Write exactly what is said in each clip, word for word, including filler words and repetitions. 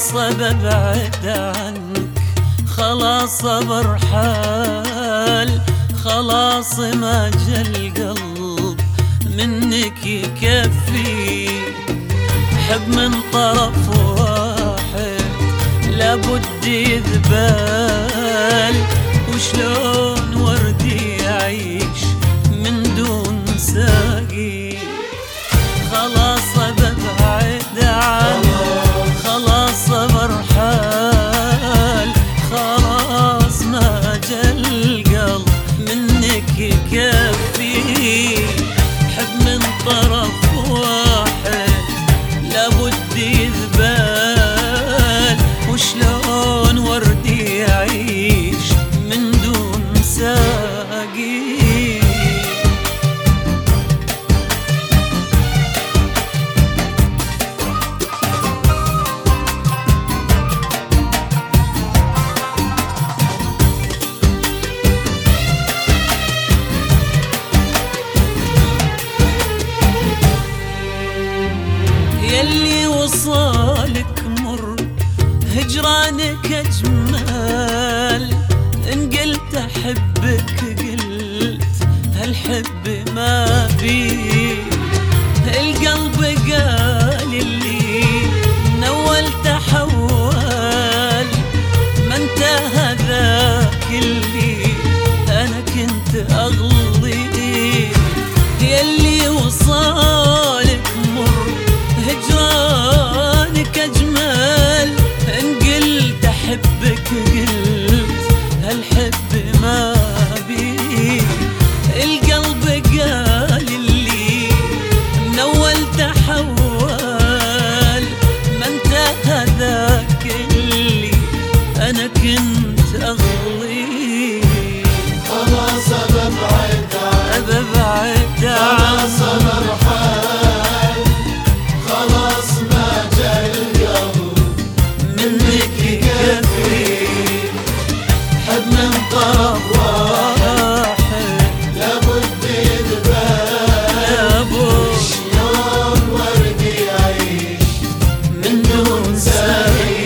خلاص ببعد عنك، خلاص برحال، خلاص ما جا القلب منك يكفي. حب من طرف واحد لابد يذبال، وشلون وردي يعيش من دون ساقي. خلاص ببعد عنك، خلاص برحال، خلاص ما جا القلب منك يكفي. حب من طرف واحد لابد يذبال، وشلون وردي يعيش من دون ساقي. يلي وصالك مر هجرانك أجمل، إن قلت أحبك قلت هالحب ما بيه. القلب قال اللي نول تحول، ما انت هذاك اللي أنا كنت أغليه. يلي وصالك مر هجرانك أجمل، إن قلت أحبك قلت هالحب ما بيه. القلب قال اللي من أول تحول، ما انت هذاك اللي أنا كنت أغليه. خلاص ببعد عنك، ببعد خلاص برحال، خلاص ما جا القلب منك يكفي. حب من طرف واحد لابد يذبال، شلون وردي يعيش من دون ساقي.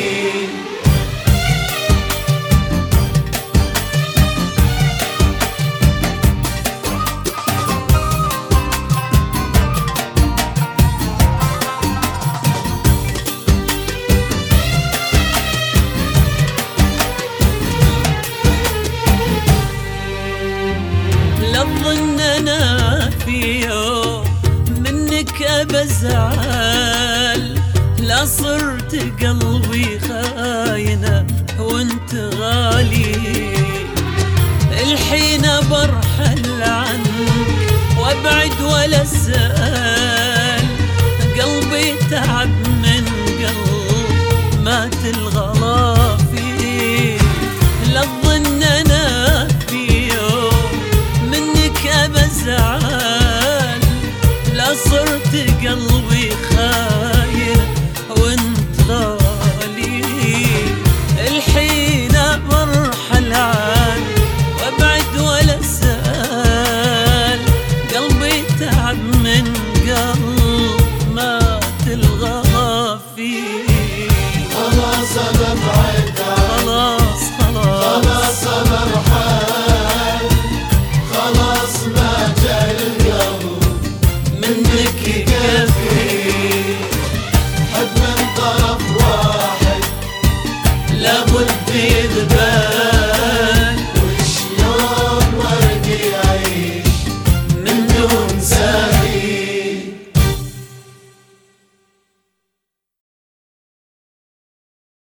لا تظن انا في يوم منك بزعل، لا صرت قلبي خاينة وانت غالي.